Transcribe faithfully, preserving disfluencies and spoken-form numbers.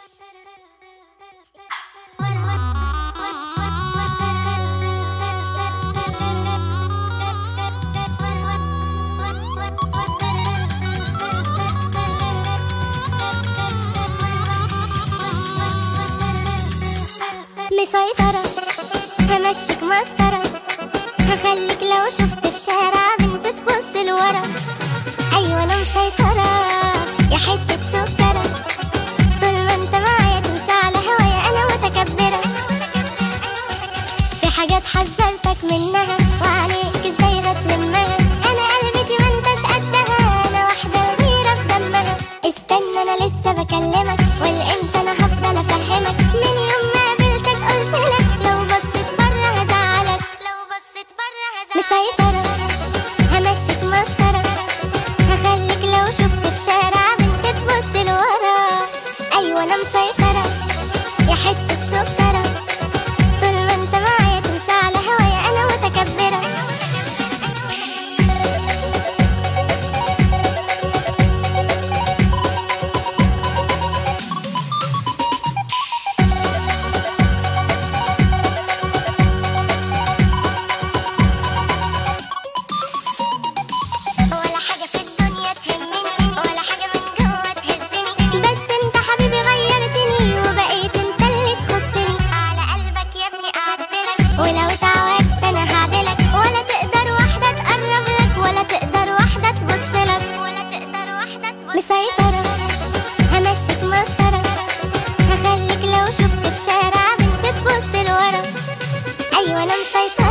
مسيطرة، همشيك مسطرة، هخليك لو شفت في شارع بنت تبص لورا. أيوة أنا مسيطرة يا حتة سكرة، طول ما انت معايا تمشي على هوايا أنا متكبرة. في حاجات حذرتك منها وعليك ازاي هتلمها، أنا قلبتي ما انتش قدها، أنا واحدة الغيرة في دمها. استنى أنا لسه بكلمك، والامتى أنا هفضل أفهمك، من يوم ما قابلتك قلتلك لو بصيت برا هزعلك، لو بصيت برا هزعلك. مسيطرة همشيك مسطرة، هخليك لو شفت في شارع بنت تبص لورا. أيوة أنا مسيطرة يا حتة سكرة، طول ما انت معايا تمشي على هوايا أنا متكبرة. ولا حاجة في الدنيا تهمني، ولا حاجة من جوا تهزني، بس انت حبيبي غيرتني وبقيت انت اللي تخصني. على قلبك يا ابني قعدتلك، ولو اتعودت انا هعدلك، ولا تقدر واحدة تقرب لك، ولا تقدر واحدة تبصلك، ولا تقدر واحدة تبصلك. مسيطرة همشيك مسطرة، هخليك لو شفت في شارع بنت تبص لورا. أيوة أنا مسيطرة